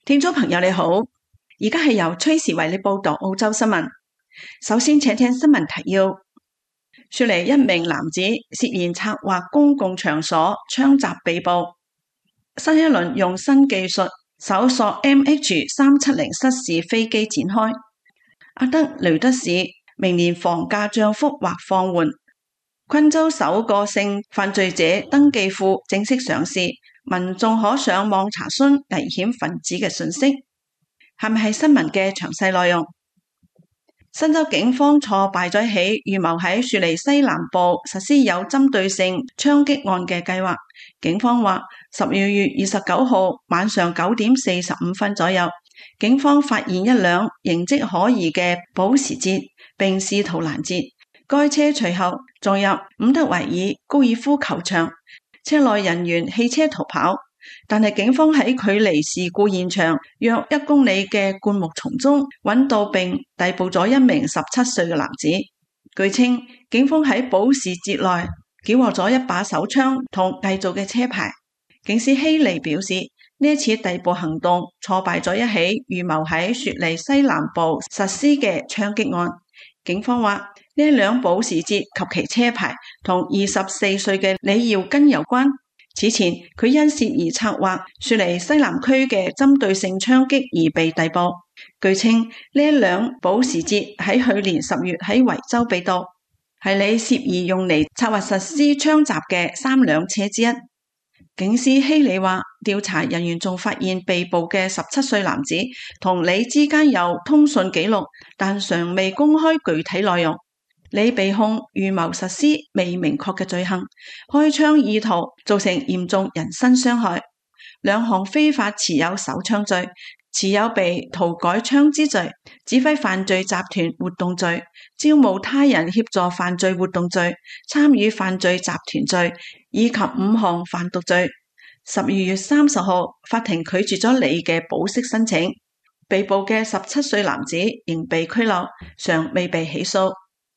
聽眾朋友你好，而家係由崔時為你報道澳洲新聞。首先請聽新聞提要：雪梨一名男子涉嫌策劃公共場所槍襲被捕。新一輪用新技術搜索 MH370 失事飛機展開。阿德雷德市明年房價漲幅或放緩。昆州首個性犯罪者登記庫正式上市，民眾可上網查詢危險分子嘅信息。係咪係新聞嘅詳細內容？新州警方挫敗咗起預謀喺雪梨西南部實施有針對性槍擊案嘅計劃。警方話12月29號晚上9點45分左右，警方發現一輛形跡可疑嘅保時捷，並試圖攔截。該車隨後撞入伍德維爾高爾夫球場，車內人員棄車逃跑，但係警方喺距離事故現場約1公里嘅灌木叢中揾到並逮捕咗一名17歲嘅男子。據稱，警方喺保時捷內繳獲咗一把手槍同偽造嘅車牌。警司希利表示，呢一次逮捕行動挫敗咗一起預謀喺雪梨西南部實施嘅槍擊案。警方話呢一輛保時捷及其車牌同24歲嘅李耀根有關。此前佢因涉嫌策劃雪梨西南區嘅針對性槍擊而被逮捕。據稱呢一輛保時捷喺去年10月喺維州被盜，係你涉嫌用嚟策劃實施槍襲嘅3輛車之一。警司希里話，調查人員仲發現被捕嘅17歲男子同李之間有通訊記錄，但尚未公開具體內容。李被控預謀實施未明確嘅罪行，開槍意圖造成嚴重人身傷害，2項非法持有手槍罪、持有被塗改槍支罪、指揮犯罪集團活動罪、招募他人協助犯罪活動罪、參與犯罪集團罪以及5項販毒罪。12月30號，法庭拒絕咗李嘅保釋申請。被捕嘅17歲男子仍被拘留，尚未被起訴。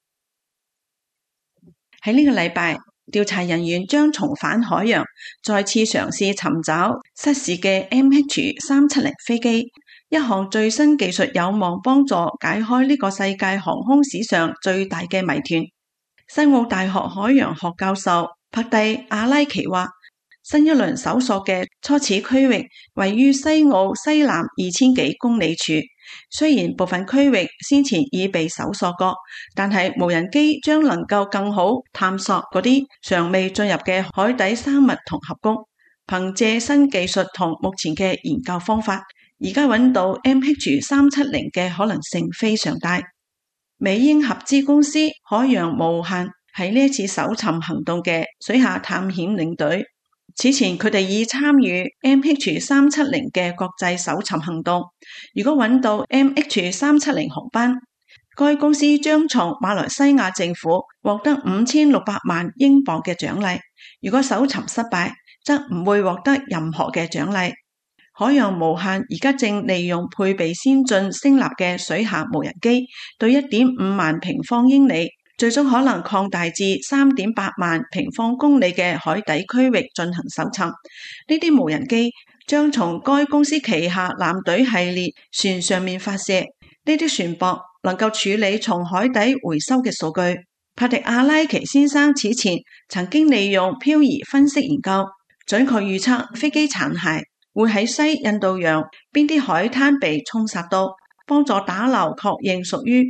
喺呢個禮拜，調查人員將重返海洋，再次嘗試尋找失事嘅 MH370 飛機。一項最新技術有望幫助解開呢個世界航空史上最大嘅謎團。西澳大學海洋學教授帕蒂阿拉奇話，新一輪搜索嘅初始區域位於西澳西南2000幾公里處。雖然部分區域先前已被搜索過，但係無人機將能夠更好探索嗰啲尚未進入嘅海底生物同峽谷。憑借新技術同目前嘅研究方法，而家揾到 MH370 嘅可能性非常大。美英合資公司海洋無限係呢一次搜尋行動嘅水下探險領隊。此前佢哋已參與 MH370 嘅國際搜尋行動。如果揾到 MH370 航班，該公司將從馬來西亞政府獲得5600萬英鎊嘅獎勵。如果搜尋失敗，則唔會獲得任何嘅獎勵。海洋無限而家正利用配備先進聲納嘅水下無人機，對 1.5 萬平方英里，最終可能擴大至 3.8 萬平方公里嘅海底區域進行搜尋。呢啲無人機將從該公司旗下艦隊系列船上面發射。呢啲船舶能夠處理從海底回收嘅數據。帕迪阿拉奇先生此前曾經利用漂移分析研究，準確預測飛機殘骸會喺西印度洋邊啲海灘被沖刷到，幫助打撈確認屬於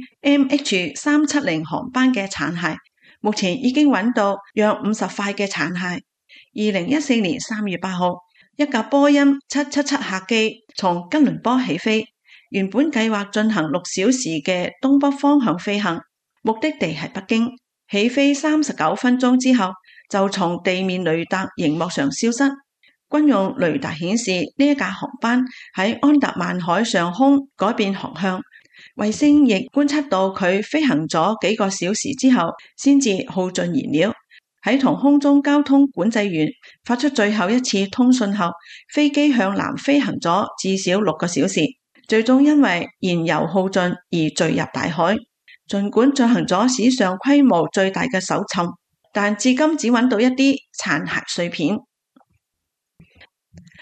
MH370 航班嘅殘骸。目前已經揾到約50塊嘅殘骸。2014年3月8號，一架波音777客機從吉倫坡起飛，原本計劃進行6小時嘅東北方向飛行，目的地係北京。起飛39分鐘之後，就從地面雷達熒幕上消失。軍用雷達顯示呢一架航班喺安達曼海上空改變航向，衛星亦觀測到佢飛行咗幾個小時之後先至耗盡燃料。喺同空中交通管制員發出最後一次通訊後，飛機向南飛行咗至少6個小時，最終因為燃油耗盡而墜入大海。儘管進行咗史上規模最大嘅搜尋，但至今只揾到一啲殘骸碎片。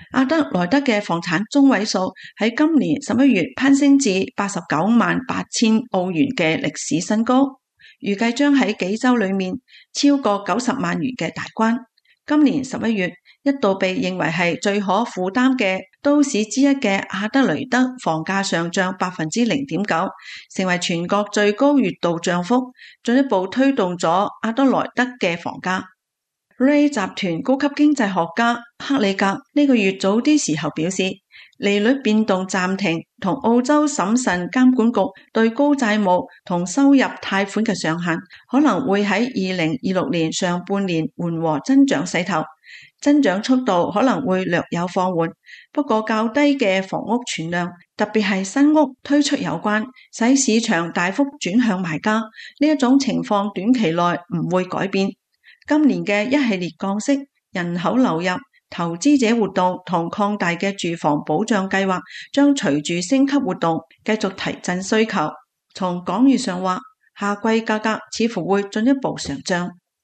阿德萊德嘅房產中位數喺今年11月攀升至898000澳元嘅歷史新高，預計將喺幾週裏面超過90萬元嘅大關。今年11月一度被認為係最可負擔嘅都市之一嘅阿德雷德房價上漲 0.9%， 成為全國最高月度漲幅，進一步推動咗阿德萊德嘅房價。Ray 集團高級經濟學家克里格呢個月早啲時候表示，利率變動暫停同澳洲審慎監管局對高債務同收入貸款嘅上限可能會喺2026年上半年緩和增長勢頭，增長速度可能會略有放緩，不過較低嘅房屋存量，特別係新屋推出有關，使市場大幅轉向賣家，呢一種情況短期內唔會改變。今年嘅一系列降息、人口流入、投資者活動同擴大嘅住房保障計劃將隨住升級活動繼續提振需求。從廣義上話，夏季價格似乎會進一步上漲。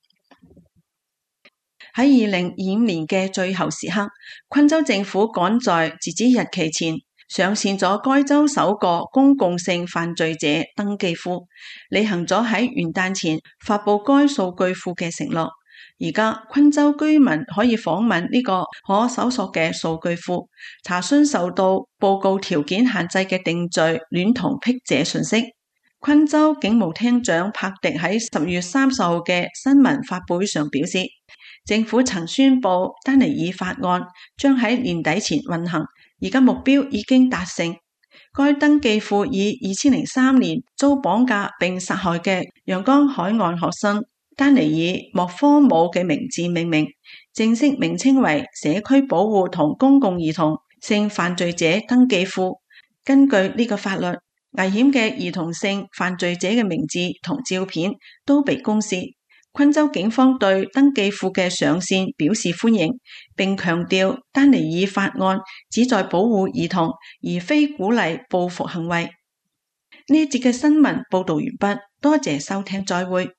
喺2025年嘅最後時刻，昆州政府趕在截止日期前上線咗該州首個公共性犯罪者登記庫，履行咗喺元旦前發佈該數據庫嘅承諾。而家昆州居民可以訪問呢個可搜索嘅數據庫，查詢受到報告條件限制嘅定罪戀童癖者信息。昆州警務廳長柏迪喺10月30號嘅新聞發佈會上表示，政府曾宣布丹尼爾法案將喺年底前運行，而家目標已經達成。該登記庫以2003年遭綁架並殺害嘅陽江海岸學生丹尼爾莫科姆嘅名字命名，正式名稱為社區保護同公共兒童性犯罪者登記庫。根據呢個法律，危險嘅兒童性犯罪者嘅名字同照片都被公示。昆州警方對登記庫嘅上線表示歡迎，並強調丹尼爾法案旨在保護兒童，而非鼓勵報復行為。呢節嘅新聞報道完畢，多謝收聽，再會。